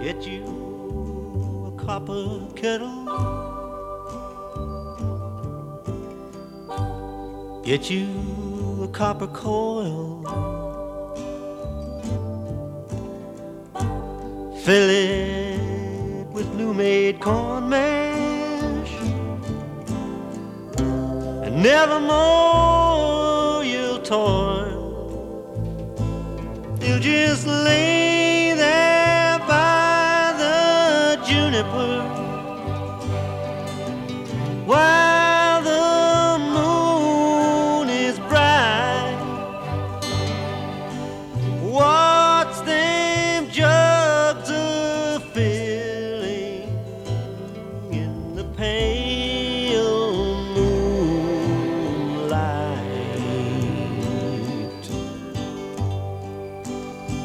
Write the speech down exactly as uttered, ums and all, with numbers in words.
Get you a copper kettle, get you a copper coil, fill it with new-made corn mash, and nevermore you'll toil. You'll just lay